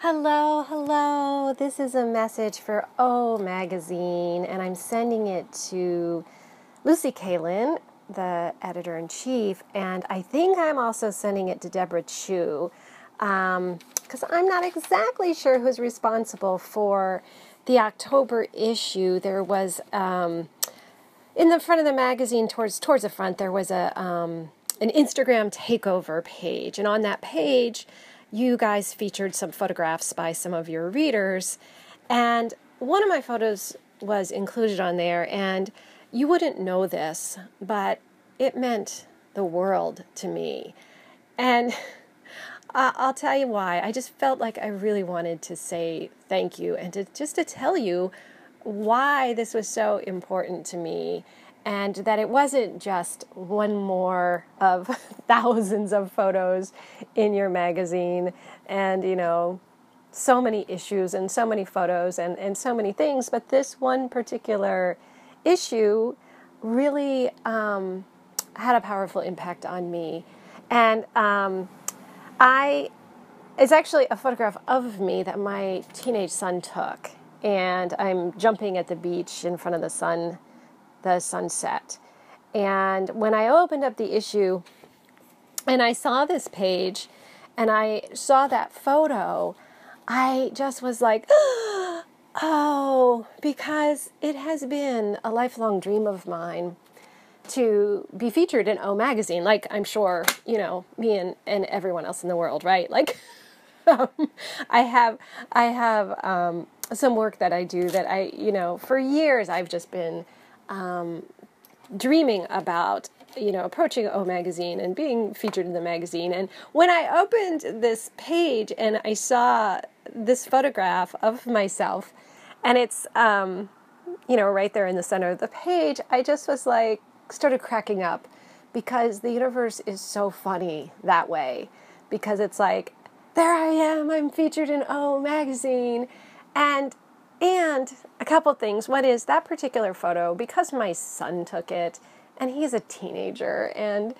Hello, hello. This is a message for O Magazine, and I'm sending it to Lucy Kalin, the editor-in-chief, and I think I'm also sending it to Deborah Chu, because I'm not exactly sure who's responsible for the October issue. There was, in the front of the magazine, towards the front, there was an Instagram takeover page, and on that page, you guys featured some photographs by some of your readers, and one of my photos was included on there, and you wouldn't know this, but it meant the world to me. And I'll tell you why. I just felt like I really wanted to say thank you and to tell you why this was so important to me, and that it wasn't just one more of thousands of photos in your magazine and, so many issues and so many photos and so many things, but this one particular issue really had a powerful impact on me. And it's actually a photograph of me that my teenage son took, and I'm jumping at the beach in front of the sunset. And when I opened up the issue and I saw this page and I saw that photo, I just was like, oh, because it has been a lifelong dream of mine to be featured in O Magazine, like I'm sure, me and everyone else in the world, right? Like, I have some work that I do that for years I've just been dreaming about, approaching O Magazine and being featured in the magazine. And when I opened this page and I saw this photograph of myself, and it's, right there in the center of the page, I just was like, started cracking up, because the universe is so funny that way, because it's like, there I am, I'm featured in O Magazine, and a couple things. One is that particular photo, because my son took it, and he's a teenager, and,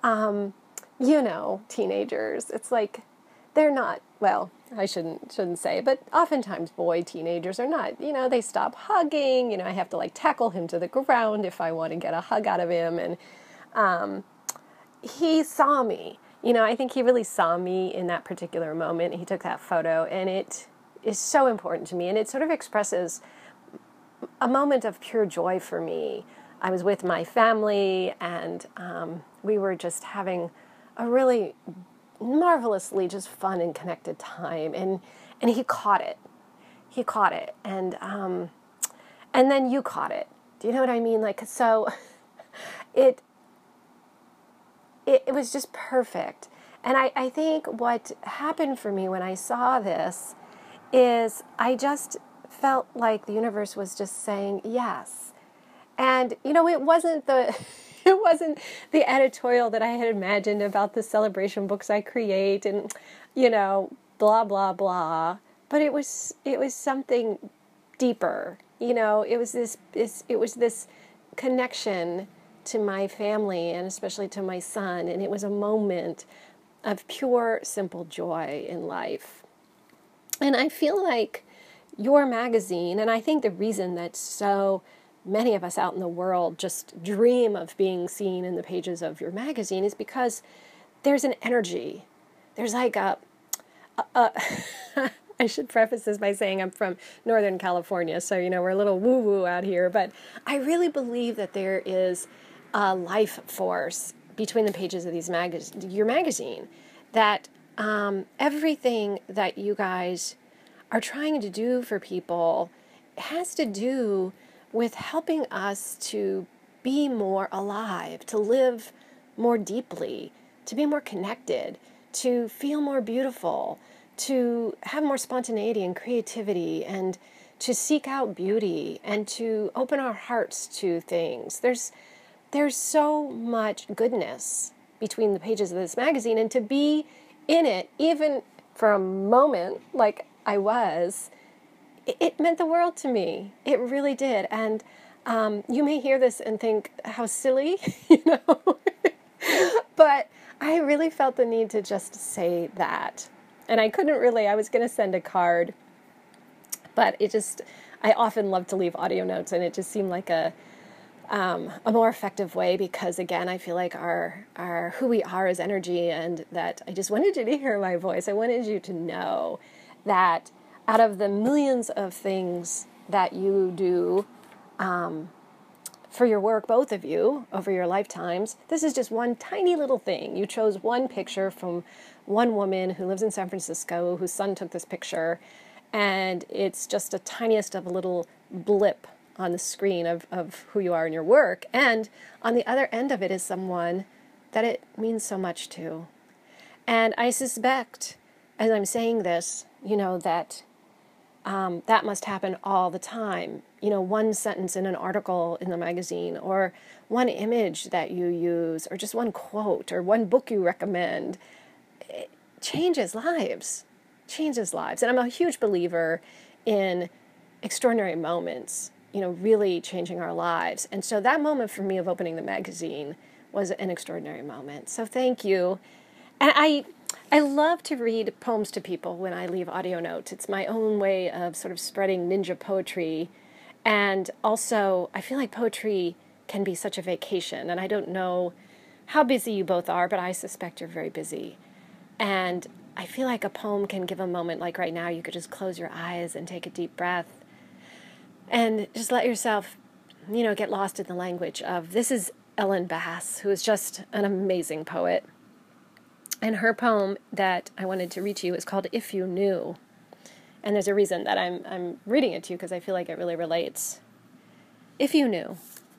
teenagers, it's like, they're not, well, I shouldn't say, but oftentimes boy teenagers are not, they stop hugging, I have to tackle him to the ground if I want to get a hug out of him, and he saw me, I think he really saw me in that particular moment. He took that photo, and it is so important to me, and it sort of expresses a moment of pure joy for me. I was with my family, and we were just having a really marvelously just fun and connected time, and he caught it. And then you caught it. Do you know what I mean? So it was just perfect. And I think what happened for me when I saw this is I just felt like the universe was just saying yes. And, it wasn't the editorial that I had imagined about the celebration books I create and, blah, blah, blah. But it was something deeper. It was this connection to my family, and especially to my son. And it was a moment of pure, simple joy in life. And I feel like your magazine, and I think the reason that so many of us out in the world just dream of being seen in the pages of your magazine, is because there's an energy. There's like I should preface this by saying I'm from Northern California, so, we're a little woo-woo out here, but I really believe that there is a life force between the pages of your magazine, that everything that you guys are trying to do for people has to do with helping us to be more alive, to live more deeply, to be more connected, to feel more beautiful, to have more spontaneity and creativity, and to seek out beauty, and to open our hearts to things. There's so much goodness between the pages of this magazine, and to be in it, even for a moment, like I was, it meant the world to me. It really did. And you may hear this and think, how silly, but I really felt the need to just say that. And I was going to send a card, but I often love to leave audio notes, and it just seemed like a more effective way because, again, I feel like our who we are is energy, and that I just wanted you to hear my voice. I wanted you to know that out of the millions of things that you do for your work, both of you, over your lifetimes, this is just one tiny little thing. You chose one picture from one woman who lives in San Francisco, whose son took this picture, and it's just the tiniest of a little blip on the screen of who you are in your work. And on the other end of it is someone that it means so much to. And I suspect, as I'm saying this, that that must happen all the time. One sentence in an article in the magazine, or one image that you use, or just one quote, or one book you recommend, it changes lives. And I'm a huge believer in extraordinary moments, really changing our lives. And so that moment for me of opening the magazine was an extraordinary moment. So thank you. And I love to read poems to people when I leave audio notes. It's my own way of sort of spreading ninja poetry. And also, I feel like poetry can be such a vacation. And I don't know how busy you both are, but I suspect you're very busy. And I feel like a poem can give a moment like right now. You could just close your eyes and take a deep breath and just let yourself, get lost in the language of, this is Ellen Bass, who is just an amazing poet. And her poem that I wanted to read to you is called If You Knew. And there's a reason that I'm reading it to you, because I feel like it really relates. If you knew.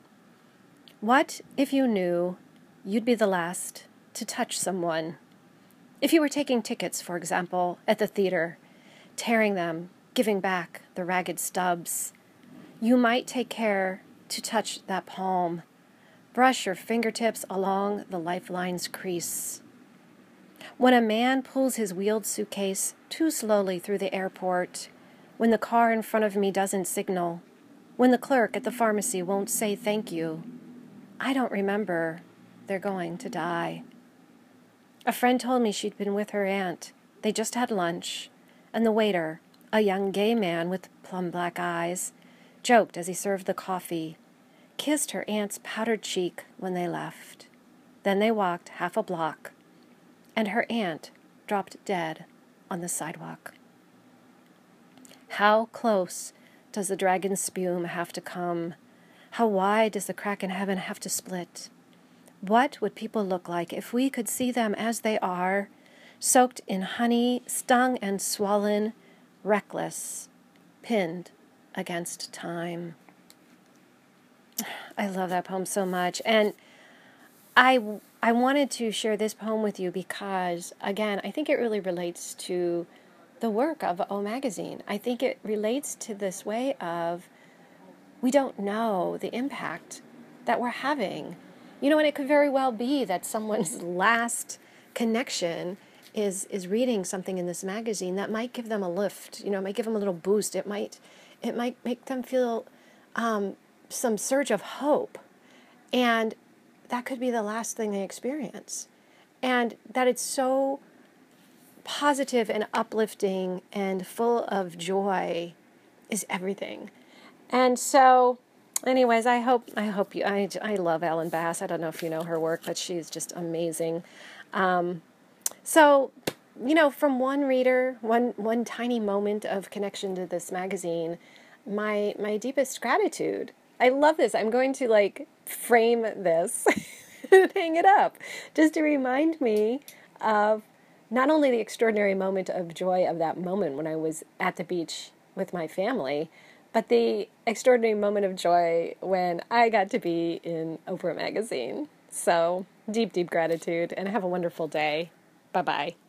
What if you knew you'd be the last to touch someone? If you were taking tickets, for example, at the theater, tearing them, giving back the ragged stubs, you might take care to touch that palm. Brush your fingertips along the lifeline's crease. When a man pulls his wheeled suitcase too slowly through the airport, when the car in front of me doesn't signal, when the clerk at the pharmacy won't say thank you, I don't remember. They're going to die. A friend told me she'd been with her aunt. They just had lunch, and the waiter, a young gay man with plum black eyes, joked as he served the coffee, kissed her aunt's powdered cheek when they left. Then they walked half a block, and her aunt dropped dead on the sidewalk. How close does the dragon's spume have to come? How wide does the crack in heaven have to split? What would people look like if we could see them as they are, soaked in honey, stung and swollen, reckless, pinned against time? I love that poem so much. And I wanted to share this poem with you because, again, I think it really relates to the work of O Magazine. I think it relates to this way of, we don't know the impact that we're having. And it could very well be that someone's last connection is reading something in this magazine that might give them a lift. It might give them a little boost. It might make them feel some surge of hope. And that could be the last thing they experience. And that it's so positive and uplifting and full of joy is everything. And so, anyways, I love Ellen Bass. I don't know if you know her work, but she's just amazing. So, from one reader, one tiny moment of connection to this magazine, my deepest gratitude. I love this. I'm going to frame this and hang it up just to remind me of not only the extraordinary moment of joy of that moment when I was at the beach with my family, but the extraordinary moment of joy when I got to be in Oprah Magazine. So, deep, deep gratitude, and have a wonderful day. Bye-bye.